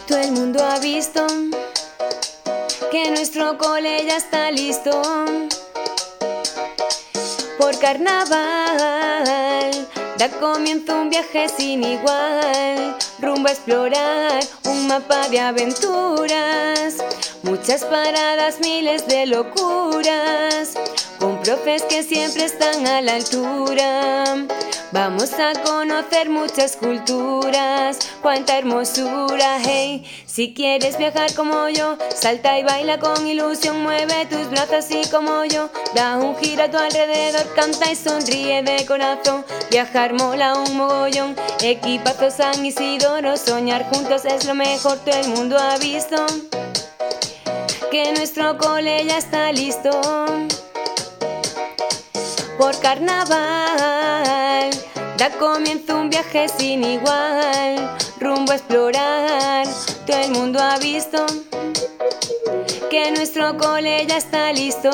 Todo el mundo ha visto que nuestro cole ya está listo por carnaval. Da comienzo un viaje sin igual, rumbo a explorar un mapa de aventuras. Muchas paradas, miles de locuras, con profes que siempre están a la altura. Vamos a conocer muchas culturas, cuánta hermosura, hey. Si quieres viajar como yo, salta y baila con ilusión, mueve tus brazos así como yo. Da un giro a tu alrededor, canta y sonríe de corazón. Viajar mola un mogollón, equipazo San Isidoro. Soñar juntos es lo mejor, todo el mundo ha visto que nuestro cole ya está listo por carnaval. Da comienzo un viaje sin igual, rumbo a explorar. Todo el mundo ha visto que nuestro cole ya está listo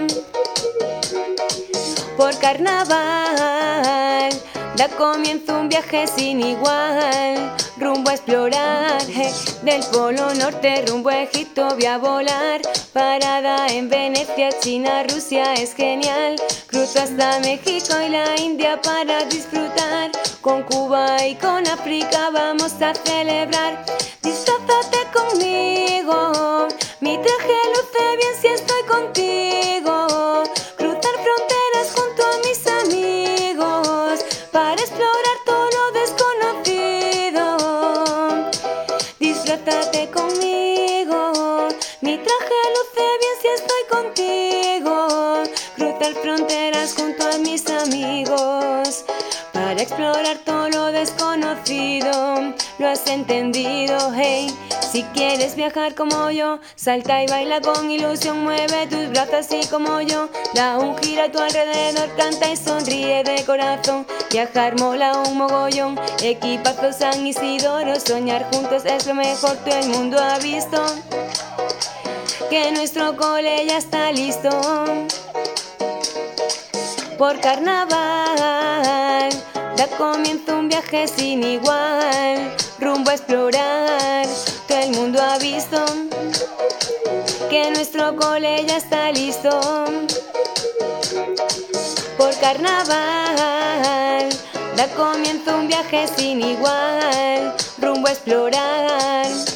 por carnaval. Da comienzo un viaje sin igual, rumbo a explorar, del polo norte rumbo a Egipto voy a volar. Parada en Venecia, China, Rusia es genial. Cruzo hasta México y la India para disfrutar. Con Cuba y con África vamos a celebrar. Disfrázate conmigo, mi traje luce bien si estoy contigo. Cruzar fronteras junto a mis amigos para explorar todo lo desconocido. Disfrázate conmigo, mi traje luce bien si estoy contigo. Cruzar fronteras junto a mis amigos para explorar todo lo desconocido. ¿Lo has entendido? Hey, si quieres viajar como yo, salta y baila con ilusión, mueve tus brazos así como yo. Da un giro a tu alrededor, canta y sonríe de corazón. Viajar mola un mogollón, equipazo San Isidoro. Soñar juntos es lo mejor, todo el mundo ha visto que nuestro cole ya está listo por carnaval. Da comienzo un viaje sin igual, rumbo a explorar. Todo el mundo ha visto que nuestro cole ya está listo por carnaval. Da comienzo un viaje sin igual, rumbo a explorar.